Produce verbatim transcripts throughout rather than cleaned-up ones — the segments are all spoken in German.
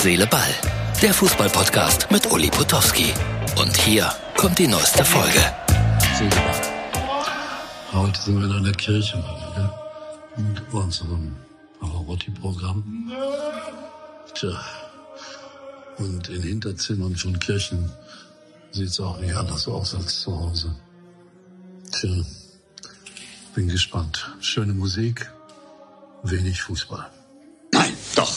Seele, Ball. Der Fußball-Podcast mit Uli Potowski. Und hier kommt die neueste Folge. Seele, Ball. Heute sind wir in einer Kirche mit unserem Pavarotti-Programm. Tja, und in Hinterzimmern von Kirchen sieht es auch nicht anders aus als zu Hause. Tja, bin gespannt. Schöne Musik, wenig Fußball. Nein, doch.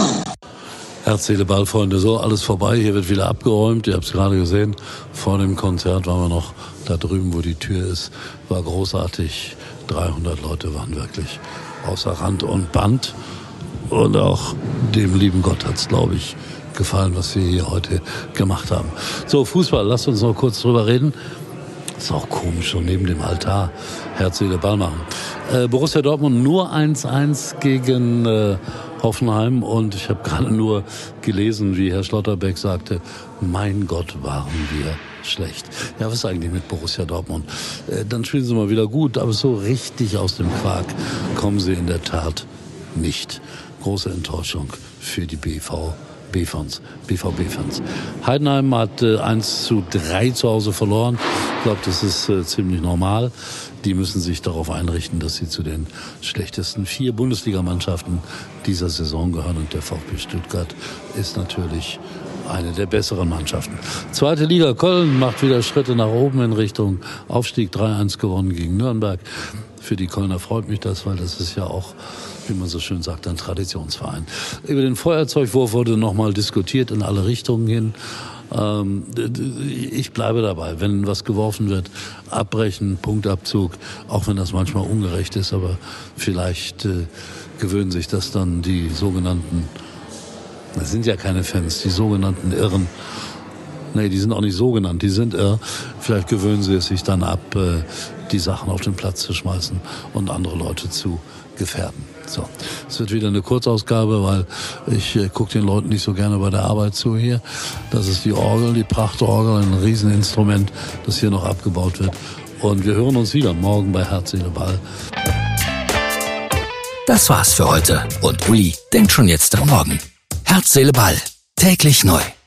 Herz, Seele, Ball, Freunde, so, alles vorbei. Hier wird wieder abgeräumt. Ihr habt es gerade gesehen. Vor dem Konzert waren wir noch da drüben, wo die Tür ist. War großartig. dreihundert Leute waren wirklich außer Rand und Band. Und auch dem lieben Gott hat's, glaube ich, gefallen, was wir hier heute gemacht haben. So, Fußball, lasst uns noch kurz drüber reden. Ist auch komisch, schon neben dem Altar Herz, Seele, Ball machen. Äh, Borussia Dortmund nur eins eins gegen äh, Hoffenheim, und ich habe gerade nur gelesen, wie Herr Schlotterbeck sagte, mein Gott, waren wir schlecht. Ja, was ist eigentlich mit Borussia Dortmund? Äh, dann spielen sie mal wieder gut, aber so richtig aus dem Quark kommen sie in der Tat nicht. Große Enttäuschung für die B V B-Fans, B V B-Fans. Heidenheim hat äh, eins zu drei zu Hause verloren. Ich glaube, das ist äh, ziemlich normal. Die müssen sich darauf einrichten, dass sie zu den schlechtesten vier Bundesligamannschaften dieser Saison gehören. Und der VfB Stuttgart ist natürlich eine der besseren Mannschaften. Zweite Liga, Köln macht wieder Schritte nach oben in Richtung Aufstieg. drei eins gewonnen gegen Nürnberg. Für die Kölner freut mich das, weil das ist ja auch, wie man so schön sagt, ein Traditionsverein. Über den Feuerzeugwurf wurde nochmal diskutiert in alle Richtungen hin. Ähm, ich bleibe dabei, wenn was geworfen wird, abbrechen, Punktabzug, auch wenn das manchmal ungerecht ist, aber vielleicht äh, gewöhnen sich das dann die sogenannten, das sind ja keine Fans, die sogenannten Irren. Nee, die sind auch nicht so genannt, die sind irr. Vielleicht gewöhnen sie es sich dann ab, äh, die Sachen auf den Platz zu schmeißen und andere Leute zu gefährden. So, es wird wieder eine Kurzausgabe, weil ich äh, gucke den Leuten nicht so gerne bei der Arbeit zu hier. Das ist die Orgel, die Prachtorgel, ein Rieseninstrument, das hier noch abgebaut wird. Und wir hören uns wieder morgen bei Herz, Seele, Ball. Das war's für heute. Und Uli denkt schon jetzt am Morgen. Herz, Seele, Ball. Täglich neu.